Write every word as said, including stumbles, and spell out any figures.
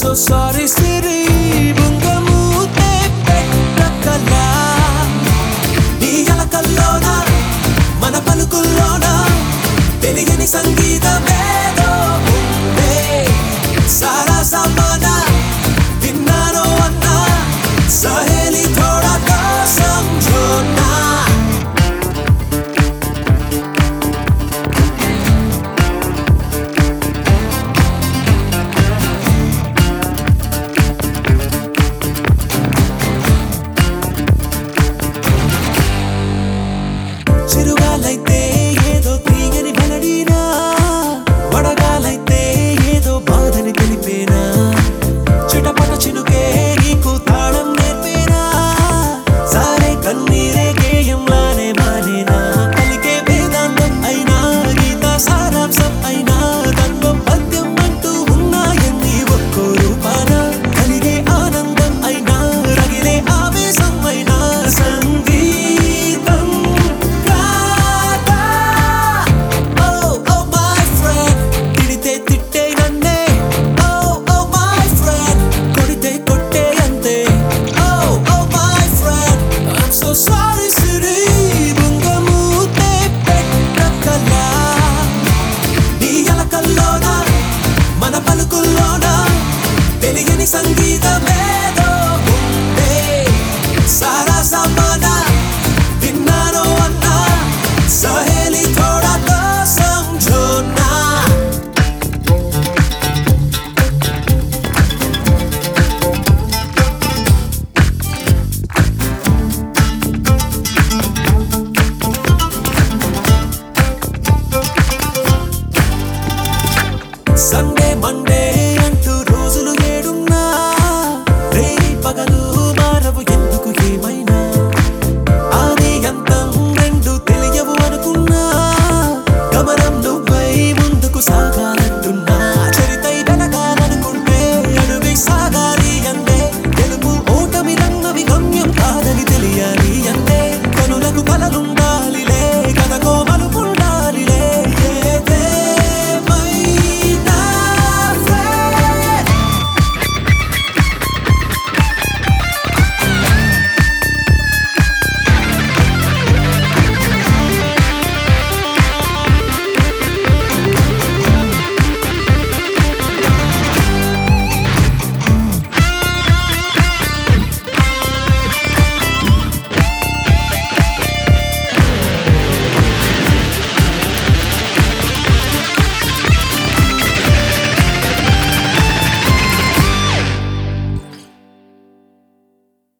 so sorry సిరి బుంగమూతే పెట్టకలా నీ అలకల్లోన మన పలుకుల్లోన తెలియని సంగీతమేదో ఉందే సారా సామానా విన్నానో అన్నా సహేలి థోడా తో సమझो ना చిరుగాలైతే ఏదో తీయని మెలడీనా వడగాలైతే ఏదో బాధని తెలిపేనా చిటపట చినుకే నీకు తాళం నేర్పేనా సారే కన్నీరే గేయంలానే మానేనా పలికే వేదాంతం అయినా గీత సారాంశం అయినా తత్వం పద్యం అంటూ ఉన్నాయన్ని ఒక్కో రూపాన కలిగే ఆనందం అయినా రగిలే ఆవేశం అయినా సంగీతం కాదా ఓ ఓ మై ఫ్రెండ్ తిడితే తిట్టే నన్నే ఓ ఓ మై ఫ్రెండ్ కొడితే కొట్టే అంతే oh oh my friend I'm so sorry సిరి బుంగమూతే పెట్టకలా నీ అలకల్లోన మన పలుకుల్లోన తెలియని సంగీతమే